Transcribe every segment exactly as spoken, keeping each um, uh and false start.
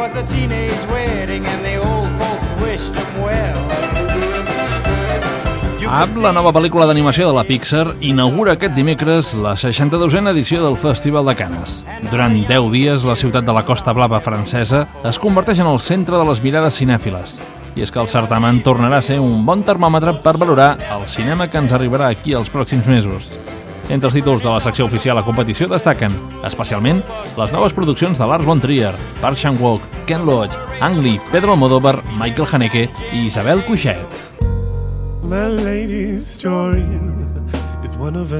was a teenage wedding and the old folks wished him well. Up, la nova pel·lícula d'animació de la Pixar, inaugura aquest dimecres la seixanta-dosena edició del Festival de Canes. Durant deu dies, la ciutat de la Costa Blava francesa es converteix en el centre de les mirades cinèfiles. I és que el certamen tornarà a ser un bon termòmetre per valorar el cinema que ens arribarà aquí els pròxims mesos. Entre els títols de la secció oficial a competició destaquen, especialment, les noves produccions de Lars von Trier, Park Chan-wook, Ken Loach, Ang Lee, Pedro Almodóvar, Michael Haneke i Isabelle Coixet. My lady's story is one of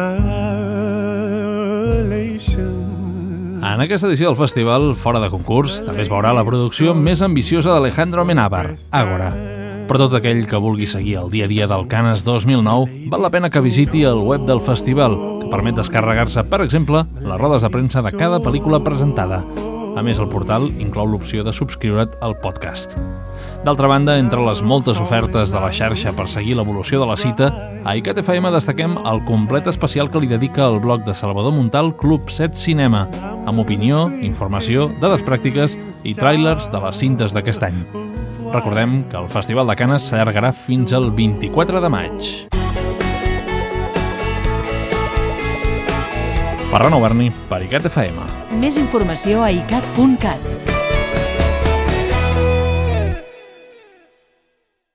annihilation. En aquesta edició del festival, fora de concurs, també es veurà la producció més ambiciosa d'Alejandro Amenábar, Ágora. Per tot aquell que vulgui seguir el dia a dia del Canes dos mil nou, val la pena que visiti el web del festival, que permet descarregar-se, per exemple, les rodes de premsa de cada pel·lícula presentada. A més, el portal inclou l'opció de subscriure't al podcast. D'altra banda, entre les moltes ofertes de la xarxa per seguir l'evolució de la cita, a ICAT F M destaquem el complet especial que li dedica el blog de Salvador Muntal Club set Cinema, amb opinió, informació, dades pràctiques i tràilers de les cintes d'aquest any. Recordem que el Festival de Canes s'allargarà fins al vint-i-quatre de maig. Ferran Auberni per ICAT F M. Més informació a icat punt cat.